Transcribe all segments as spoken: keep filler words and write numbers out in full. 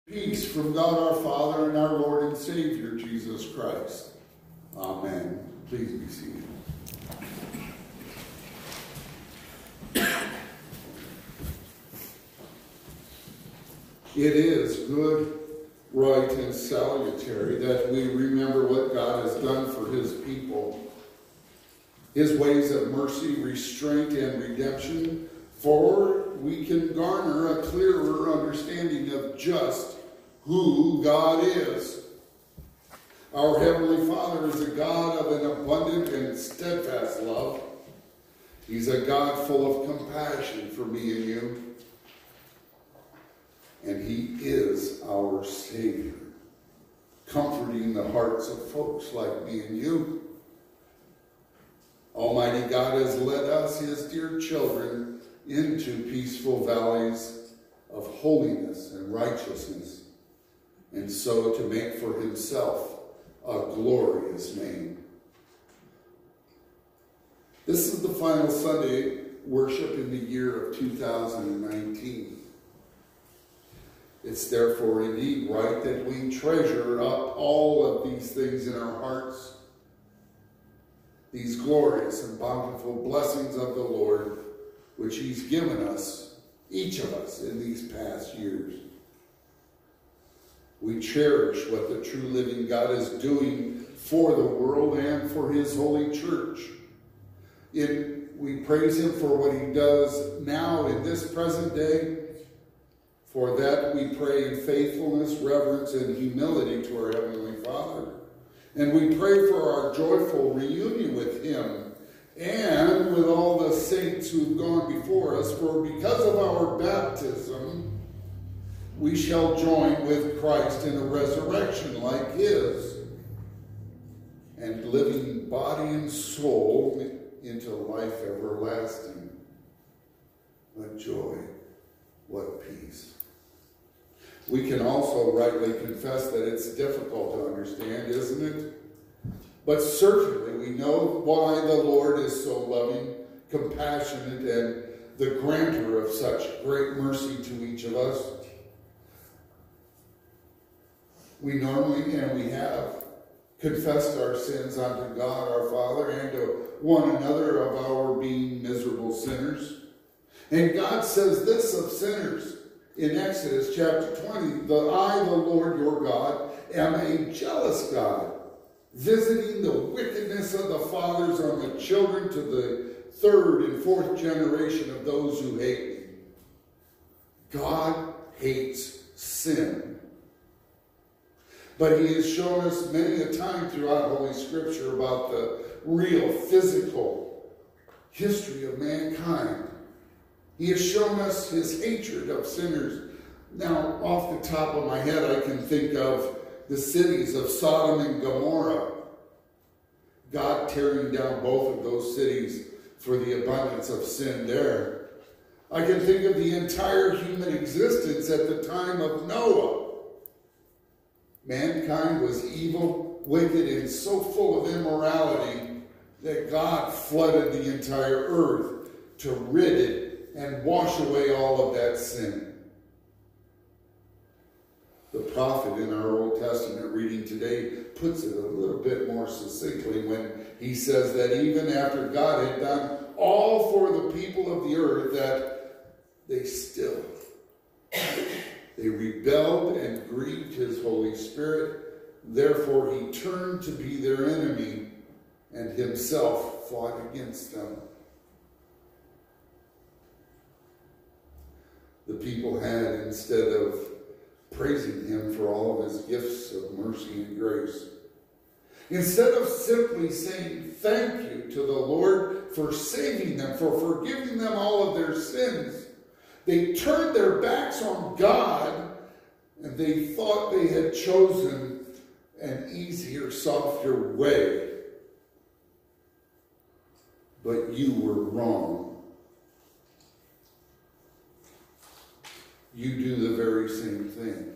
Peace from God our Father and our Lord and Savior, Jesus Christ. Amen. Please be seated. It is good, right, and salutary that we remember what God has done for his people, his ways of mercy, restraint, and redemption, for we can garner a clearer understanding of just who God is. Our Heavenly Father is a God of an abundant and steadfast love. He's a God full of compassion for me and you. And he is our Savior, comforting the hearts of folks like me and you. Almighty God has led us, his dear children, into peaceful valleys of holiness and righteousness, and so to make for himself a glorious name. This is the final Sunday worship in the year of two thousand nineteen. It's therefore indeed right that we treasure up all of these things in our hearts, these glorious and bountiful blessings of the Lord, which he's given us, each of us, in these past years. We cherish what the true living God is doing for the world and for his holy church. In, we praise him for what he does now in this present day. For that we pray in faithfulness, reverence, and humility to our Heavenly Father. And we pray for our joyful reunion with him and with all the saints who've gone before us, for because of our baptism, we shall join with Christ in a resurrection like his, and living body and soul into life everlasting. What joy, what peace. We can also rightly confess that it's difficult to understand, isn't it? But certainly we know why the Lord is so loving, compassionate, and the grantor of such great mercy to each of us. We normally, and we have, confessed our sins unto God our Father and to one another of our being miserable sinners. And God says this of sinners in Exodus chapter twenty, that I, the Lord your God, am a jealous God, visiting the wickedness of the fathers on the children to the third and fourth generation of those who hate me. God hates sin. But he has shown us many a time throughout Holy Scripture about the real physical history of mankind. He has shown us his hatred of sinners. Now, off the top of my head, I can think of the cities of Sodom and Gomorrah. God tearing down both of those cities for the abundance of sin there. I can think of the entire human existence at the time of Noah. Mankind was evil, wicked, and so full of immorality that God flooded the entire earth to rid it and wash away all of that sin. The prophet in our Old Testament reading today puts it a little bit more succinctly when he says that even after God had done all for the people of the earth, that they still, they rebelled and grieved his Holy Spirit. Therefore he turned to be their enemy and himself fought against them. The people had, instead of praising him for all of his gifts of mercy and grace, instead of simply saying thank you to the Lord for saving them, for forgiving them all of their sins, they turned their backs on God and they thought they had chosen an easier, softer way. But you were wrong. You do the very same thing.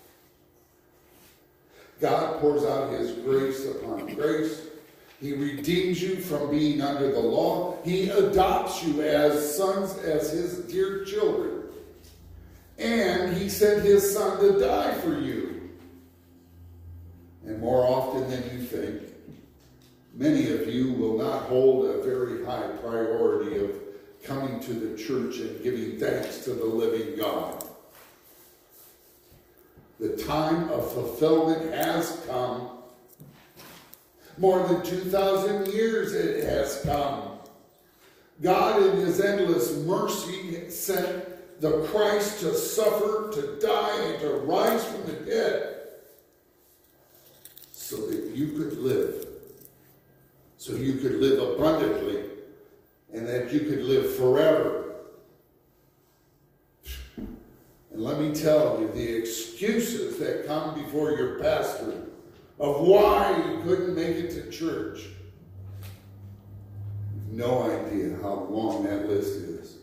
God pours out his grace upon grace. He redeems you from being under the law. He adopts you as sons, as his dear children. And he sent his son to die for you. And more often than you think, many of you will not hold a very high priority of coming to the church and giving thanks to the living God. The time of fulfillment has come. More than two thousand years it has come. God in his endless mercy sent the Christ to suffer, to die, and to rise from the dead so that you could live. So you could live abundantly and that you could live forever. And let me tell you, the excuses that come before your pastor of why you couldn't make it to church, you've no idea how long that list is.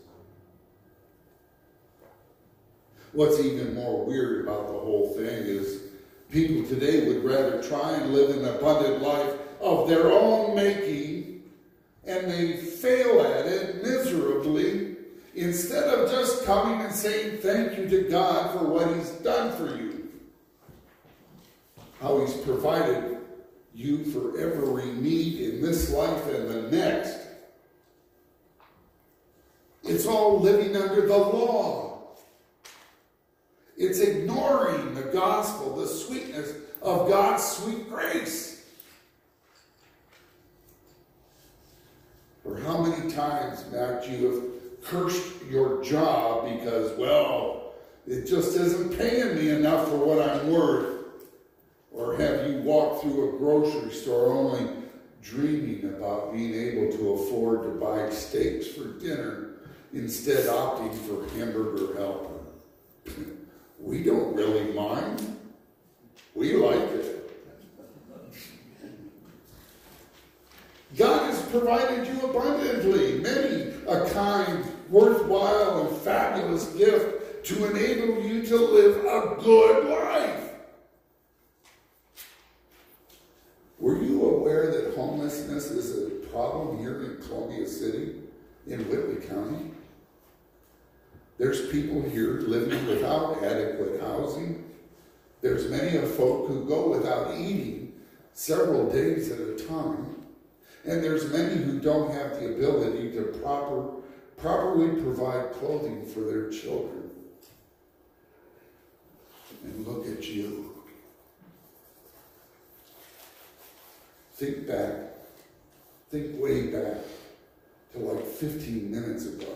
What's even more weird about the whole thing is people today would rather try and live an abundant life of their own making, and they fail at it miserably, instead of just coming and saying thank you to God for what he's done for you. How he's provided you for every need in this life and the next. It's all living under the law. It's ignoring the gospel, the sweetness of God's sweet grace. Or how many times, Matt, you have cursed your job because, well, it just isn't paying me enough for what I'm worth? Or have you walked through a grocery store only dreaming about being able to afford to buy steaks for dinner instead opting for hamburger helper? We don't really mind. We like it. God has provided you abundantly, many a kind, worthwhile, and fabulous gift to enable you to live a good life. Were you aware that homelessness is a problem here in Columbia City, in Whitley County? There's people here living without adequate housing. There's many of folk who go without eating several days at a time. And there's many who don't have the ability to proper, properly provide clothing for their children. And look at you. Think back. Think way back to like fifteen minutes ago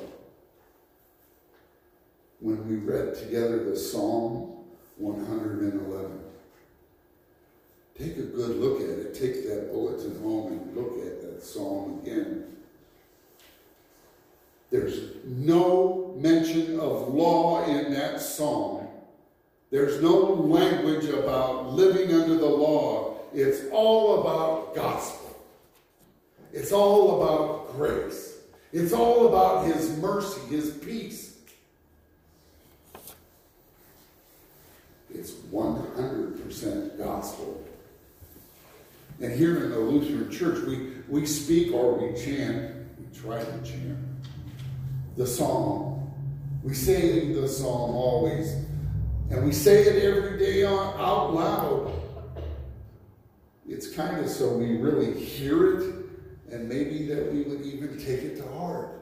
when we read together the Psalm one hundred eleven. Take a good look at it. Take that bulletin home and look at that psalm again. There's no mention of law in that psalm. There's no language about living under the law. It's all about gospel. It's all about grace. It's all about his mercy, his peace. It's one hundred percent gospel. And here in the Lutheran Church, we, we speak or we chant, we try to chant, the psalm. We say the psalm always. And we say it every day out loud. It's kind of so we really hear it, and maybe that we would even take it to heart.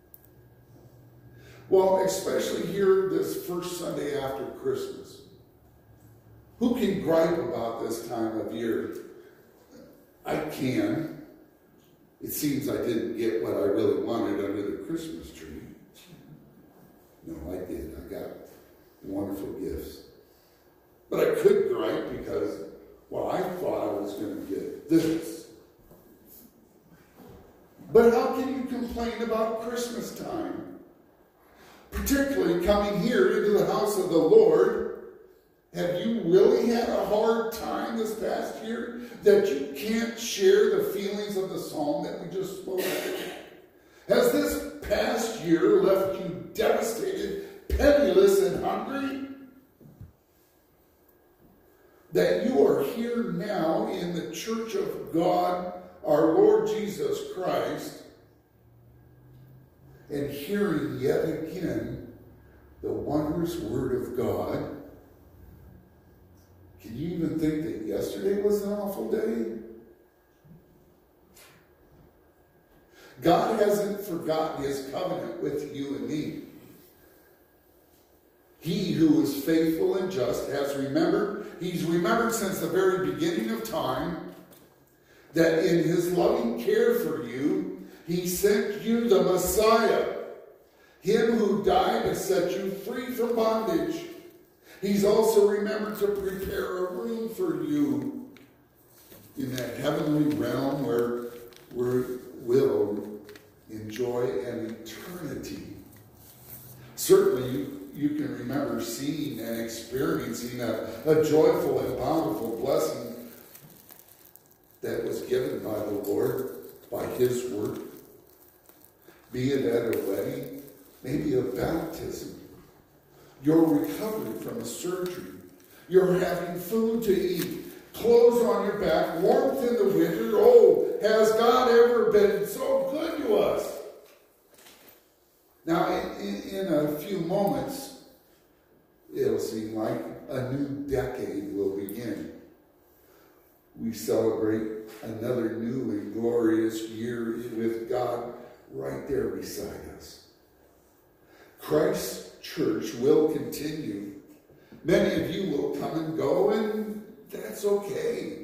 Well, especially here this first Sunday after Christmas. Who can gripe about this time of year? I can. It seems I didn't get what I really wanted under the Christmas tree. No, I did. I got wonderful gifts. But I could gripe because, well, I thought I was going to get this. But how can you complain about Christmas time? Particularly coming here into the house of the Lord. Have you really had a hard time this past year that you can't share the feelings of the psalm that we just spoke of? Has this past year left you devastated, penniless, and hungry? That you are here now in the church of God, our Lord Jesus Christ, and hearing yet again the wondrous Word of God. Can you even think that yesterday was an awful day? God hasn't forgotten his covenant with you and me. He who is faithful and just has remembered, he's remembered since the very beginning of time, that in his loving care for you, he sent you the Messiah, him who died to set you free from bondage. He's also remembered to prepare a room for you in that heavenly realm where we will enjoy an eternity. Certainly, you, you can remember seeing and experiencing a, a joyful and bountiful blessing that was given by the Lord, by his word. Be it at a wedding, maybe a baptism, your recovery from a surgery, you're having food to eat, clothes on your back, warmth in the winter. Oh, has God ever been so good to us? Now, in, in a few moments, it'll seem like a new decade will begin. We celebrate another new and glorious year with God right there beside us. Christ's church will continue. Many of you will come and go, and that's okay.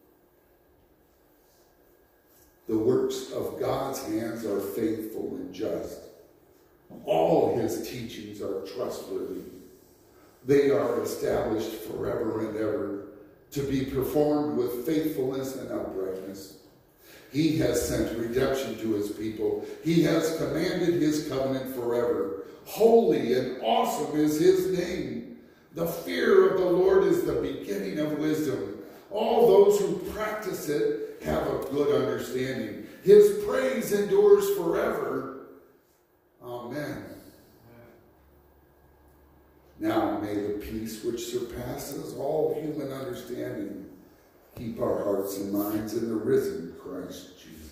The works of God's hands are faithful and just. All his teachings are trustworthy. They are established forever and ever to be performed with faithfulness and uprightness. He has sent redemption to his people. He has commanded his covenant forever. Holy and awesome is his name. The fear of the Lord is the beginning of wisdom. All those who practice it have a good understanding. His praise endures forever. Amen. Now may the peace which surpasses all human understanding keep our hearts and minds in the risen Christ Jesus.